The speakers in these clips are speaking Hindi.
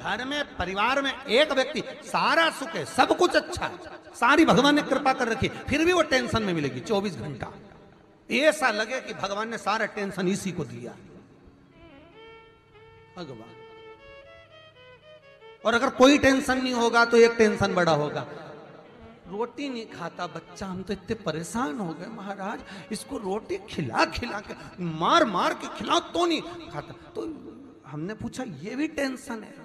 घर में परिवार में एक व्यक्ति सारा सुख है, सब कुछ अच्छा है, सारी भगवान ने कृपा कर रखी, फिर भी वो टेंशन में मिलेगी 24 घंटा। ऐसा लगे कि भगवान ने सारा टेंशन इसी को दिया। भगवान, और अगर कोई टेंशन नहीं होगा तो एक टेंशन बड़ा होगा, रोटी नहीं खाता बच्चा, हम तो इतने परेशान हो गए महाराज, इसको रोटी खिला खिला के मार मार के खिलाओ तो नहीं खाता। तो हमने पूछा ये भी टेंशन है?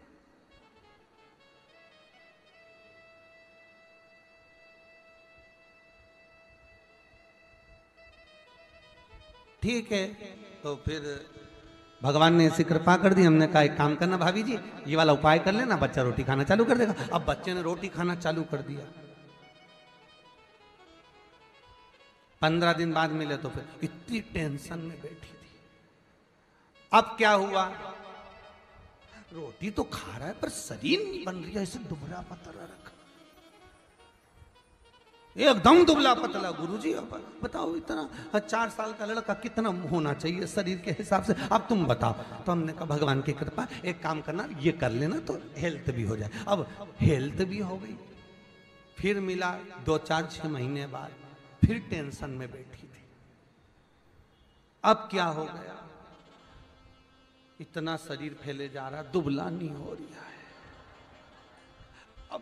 ठीक है, तो फिर भगवान ने ऐसी कृपा कर दी। हमने कहा एक काम करना भाभी जी, ये वाला उपाय कर लेना, बच्चा रोटी खाना चालू कर देगा। अब बच्चे ने रोटी खाना चालू कर दिया। 15 दिन बाद मिले तो फिर इतनी टेंशन में बैठी थी। अब क्या हुआ, रोटी तो खा रहा है पर शरीर नहीं बन रही है, इसे दुबला पतला रखा, एकदम दुबला पतला। गुरुजी अब बताओ, इतना 4 साल का लड़का कितना होना चाहिए शरीर के हिसाब से, अब तुम बताओ। तो हमने कहा भगवान की कृपा, एक काम करना ये कर लेना तो हेल्थ भी हो जाए। अब हेल्थ भी हो गई। फिर मिला 2, 4, 6 महीने बाद, फिर टेंशन में बैठी थी। अब क्या हो गया, इतना शरीर फैले जा रहा, दुबला नहीं हो रहा है। अब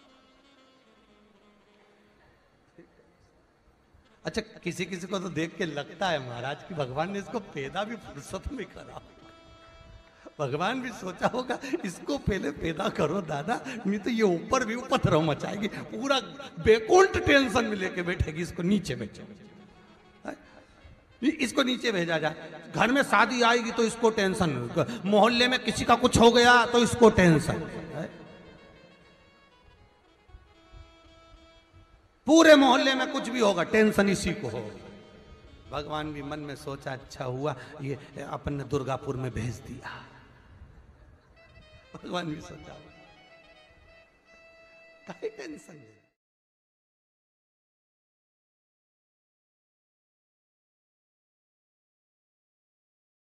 अच्छा, किसी किसी को तो देख के लगता है महाराज कि भगवान ने इसको पैदा भी फुर्सत में करा। भगवान भी सोचा होगा इसको पहले पैदा करो दादा, नहीं तो ये ऊपर भी उपद्रव मचाएगी, पूरा बेकुंठ टेंशन में लेके बैठेगी, इसको नीचे भेजो, इसको नीचे भेजा जाए। घर में शादी आएगी तो इसको टेंशन, मोहल्ले में किसी का कुछ हो गया तो इसको टेंशन, पूरे मोहल्ले में कुछ भी होगा टेंशन इसी को होगा। भगवान भी मन में सोचा अच्छा हुआ ये अपन ने दुर्गापुर में भेज दिया। भगवान भी सोचा काहे टेंशन है।